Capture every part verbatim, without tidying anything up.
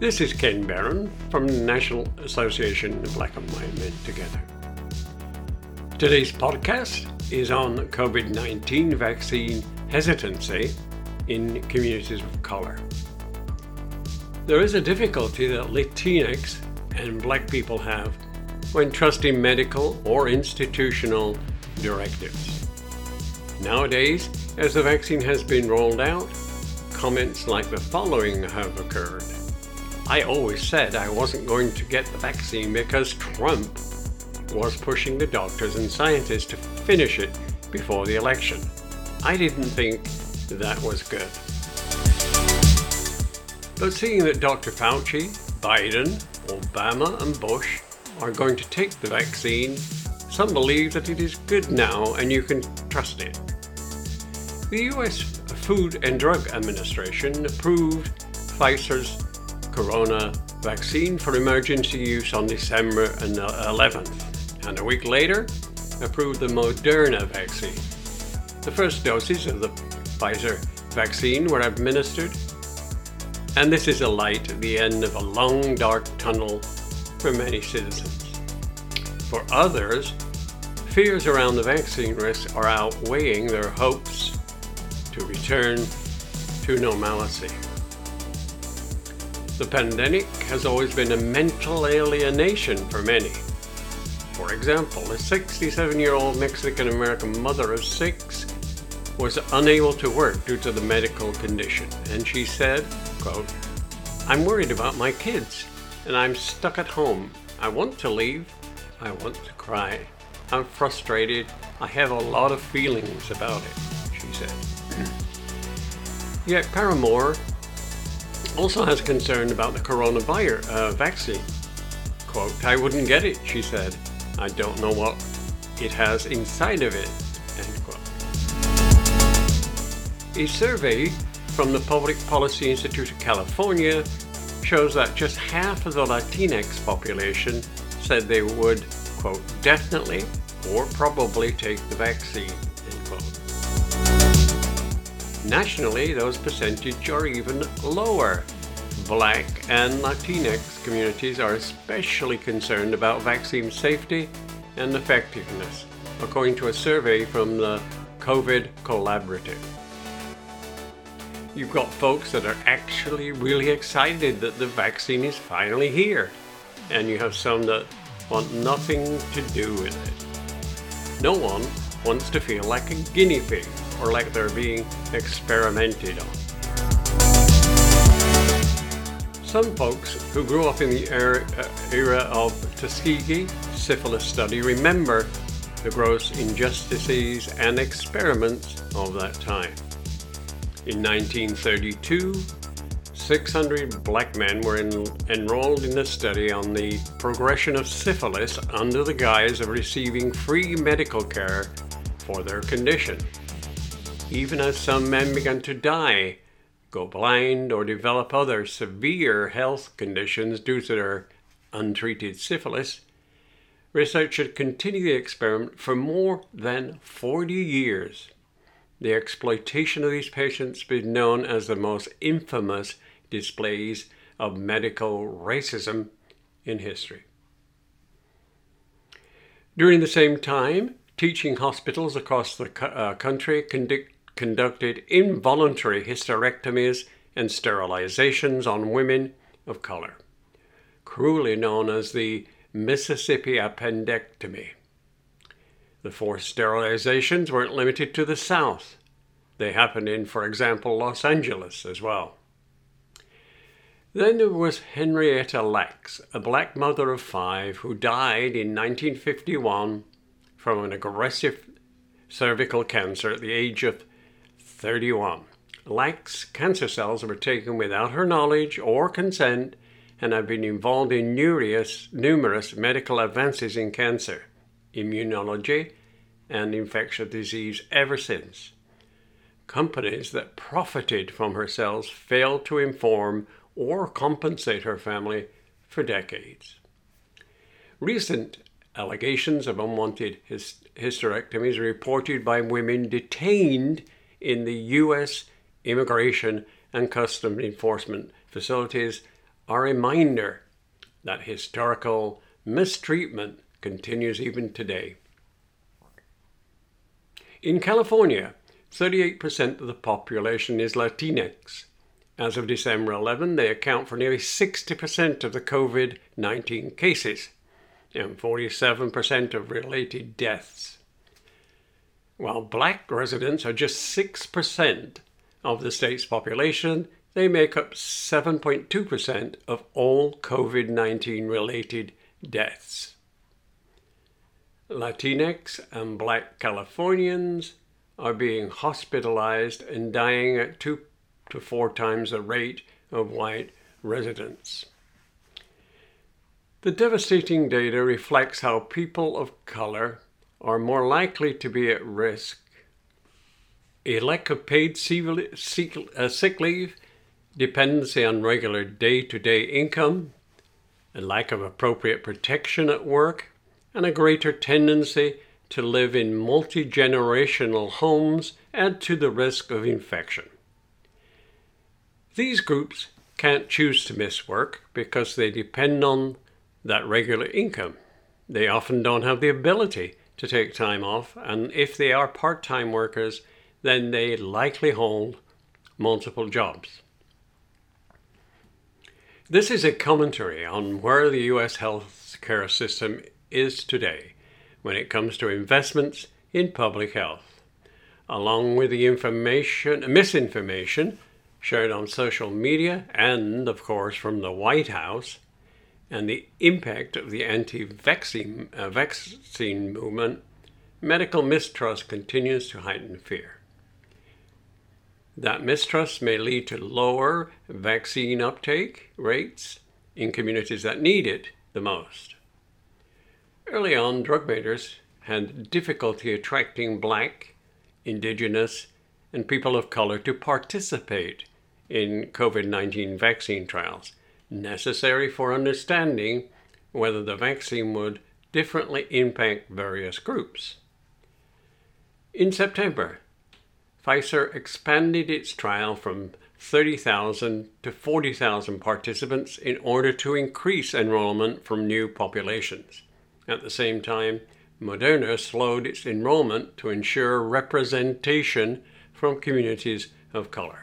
This is Ken Barron from the National Association of Black and White Men Together. Today's podcast is on COVID nineteen vaccine hesitancy in communities of color. There is a difficulty that Latinx and Black people have when trusting medical or institutional directives. Nowadays, as the vaccine has been rolled out, comments like the following have occurred. I always said I wasn't going to get the vaccine because Trump was pushing the doctors and scientists to finish it before the election. I didn't think that was good. But seeing that Doctor Fauci, Biden, Obama, and Bush are going to take the vaccine, some believe that it is good now and you can trust it. The U S Food and Drug Administration approved Pfizer's Corona vaccine for emergency use on December eleventh, and a week later approved the Moderna vaccine. The first doses of the Pfizer vaccine were administered, and this is a light at the end of a long dark tunnel for many citizens. For others, fears around the vaccine risks are outweighing their hopes to return to normalcy. The pandemic has always been a mental alienation for many. For example, a sixty-seven-year-old Mexican-American mother of six was unable to work due to the medical condition, and she said, quote, "I'm worried about my kids, and I'm stuck at home. I want to leave. I want to cry. I'm frustrated. I have a lot of feelings about it," she said. Yet Paramore also has concern about the coronavirus uh, vaccine. Quote, "I wouldn't get it," she said. "I don't know what it has inside of it," end quote. A survey from the Public Policy Institute of California shows that just half of the Latinx population said they would, quote, "definitely or probably take the vaccine," end quote. Nationally, those percentages are even lower. Black and Latinx communities are especially concerned about vaccine safety and effectiveness, according to a survey from the COVID Collaborative. You've got folks that are actually really excited that the vaccine is finally here, and you have some that want nothing to do with it. No one wants to feel like a guinea pig or like they're being experimented on. Some folks who grew up in the era, uh, era of Tuskegee syphilis study remember the gross injustices and experiments of that time. In nineteen thirty-two, six hundred black men were en- enrolled in the study on the progression of syphilis under the guise of receiving free medical care for their condition. Even as some men began to die, go blind, or develop other severe health conditions due to their untreated syphilis, researchers continued the experiment for more than forty years. The exploitation of these patients has been known as the most infamous displays of medical racism in history. During the same time, teaching hospitals across the uh, country conduct conducted involuntary hysterectomies and sterilizations on women of color, cruelly known as the Mississippi appendectomy. The forced sterilizations weren't limited to the South. They happened in, for example, Los Angeles as well. Then there was Henrietta Lacks, a black mother of five who died in nineteen fifty-one from an aggressive cervical cancer at the age of thirty-one. Lacks' cancer cells were taken without her knowledge or consent and have been involved in numerous, numerous medical advances in cancer, immunology, and infectious disease ever since. Companies that profited from her cells failed to inform or compensate her family for decades. Recent allegations of unwanted hysterectomies reported by women detained in the U S Immigration and Customs Enforcement facilities a reminder that historical mistreatment continues even today. In California, thirty-eight percent of the population is Latinx. As of December eleventh, they account for nearly sixty percent of the COVID nineteen cases and forty-seven percent of related deaths. While black residents are just six percent of the state's population, they make up seven point two percent of all COVID nineteen related deaths. Latinx and black Californians are being hospitalized and dying at two to four times the rate of white residents. The devastating data reflects how people of color are more likely to be at risk. A lack of paid sick leave, dependency on regular day-to-day income, a lack of appropriate protection at work, and a greater tendency to live in multi-generational homes add to the risk of infection. These groups can't choose to miss work because they depend on that regular income. They often don't have the ability to take time off, and if they are part-time workers, then they likely hold multiple jobs. This is a commentary on where the U S healthcare system is today when it comes to investments in public health, along with the information, misinformation shared on social media and, of course, from the White House, and the impact of the anti-vaccine uh, vaccine movement. Medical mistrust continues to heighten fear. That mistrust may lead to lower vaccine uptake rates in communities that need it the most. Early on, drug makers had difficulty attracting Black, Indigenous, and people of color to participate in COVID nineteen vaccine trials, necessary for understanding whether the vaccine would differently impact various groups. In September, Pfizer expanded its trial from thirty thousand to forty thousand participants in order to increase enrollment from new populations. At the same time, Moderna slowed its enrollment to ensure representation from communities of color.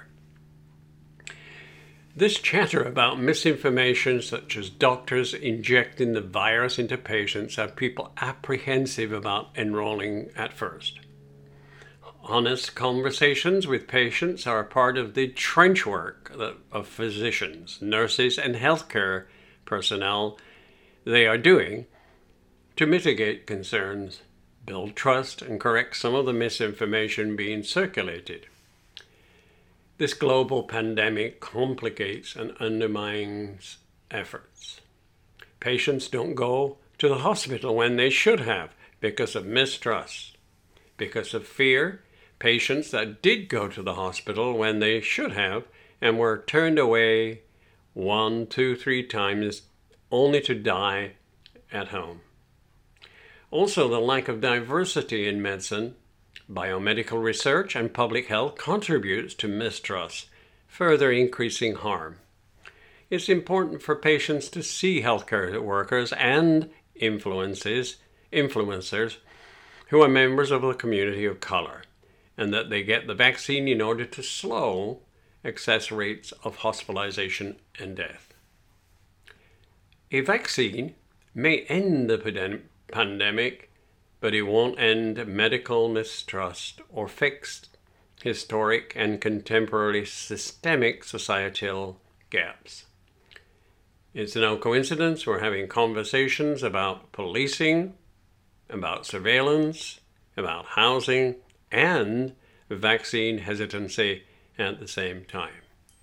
This chatter about misinformation, such as doctors injecting the virus into patients, have people apprehensive about enrolling at first. Honest conversations with patients are a part of the trench work of physicians, nurses, and healthcare personnel they are doing to mitigate concerns, build trust, and correct some of the misinformation being circulated. This global pandemic complicates and undermines efforts. Patients don't go to the hospital when they should have because of mistrust. Because of fear, patients that did go to the hospital when they should have and were turned away one, two, three times only to die at home. Also, the lack of diversity in medicine, biomedical research, and public health contributes to mistrust, further increasing harm. It's important for patients to see healthcare workers and influences, influencers who are members of the community of color, and that they get the vaccine in order to slow excess rates of hospitalization and death. A vaccine may end the pandemic, but it won't end medical mistrust or fix historic and contemporary systemic societal gaps. It's no coincidence we're having conversations about policing, about surveillance, about housing, and vaccine hesitancy at the same time.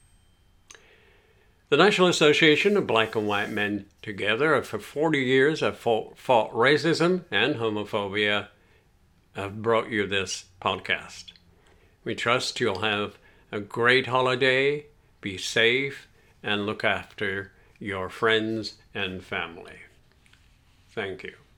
The National Association of Black and White Men Together for forty years have fought, fought racism and homophobia, have brought you this podcast. We trust you'll have a great holiday, be safe, and look after your friends and family. Thank you.